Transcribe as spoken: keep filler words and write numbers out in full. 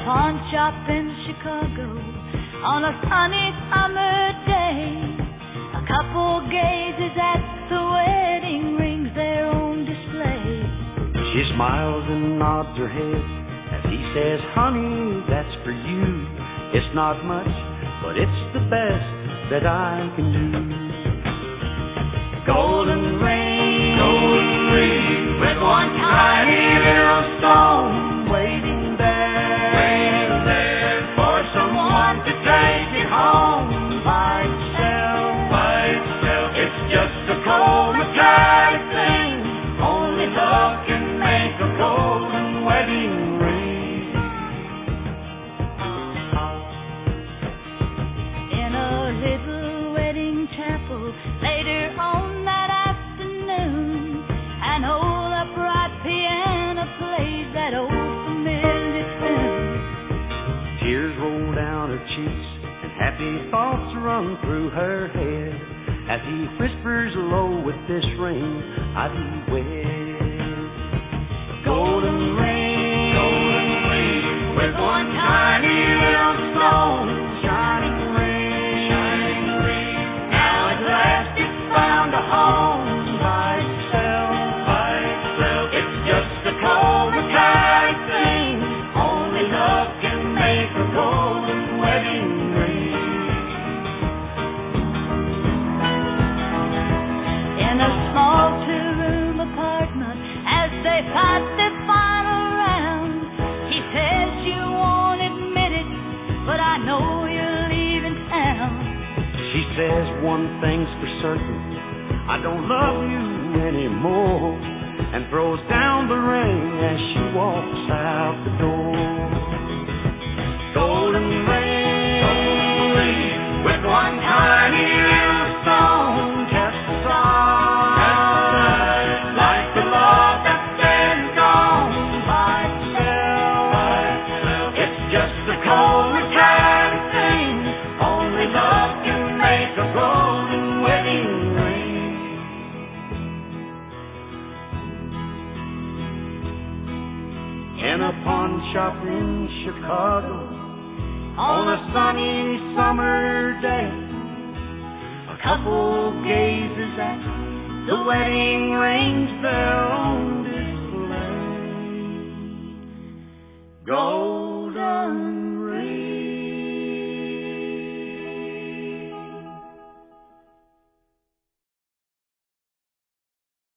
pawn shop in Chicago on a sunny summer day. A couple gazes at the wedding rings there on display. She smiles and nods her head as he says, honey, that's for you. It's not much, but it's the best that I can do. Golden ring, golden ring, with one tiny little stone waiting there, waiting there for someone to take it home by itself, by itself. It's just a cold metallic thing, only love can make a golden wedding ring. In a little wedding chapel later on that afternoon, an old upright piano plays that old familiar tune. Tears roll down her cheeks and happy thoughts run through her head as he whispers low, with this ring I be wed. Golden ring, golden ring, with one tiny little stone, shining ring, shining ring. Now at last it's found a home by itself, by itself. It's just a cold metallic thing, only love can make a golden wedding ring. In a small two-room apartment, as they pass their final round, he says, you won't admit it, but I know you're leaving town. She says, one thing's for certain, I don't love you anymore, and throws down the ring as she walks out the door. Golden ring, golden ring, with one tiny little stone, just a sign, like the love that's dead and gone by itself, by itself. It's just a cold metallic thing, only love can make a golden wedding ring. In a pawn shop in Chicago on a sunny summer day, a couple gazes at the wedding rings there on display. Gold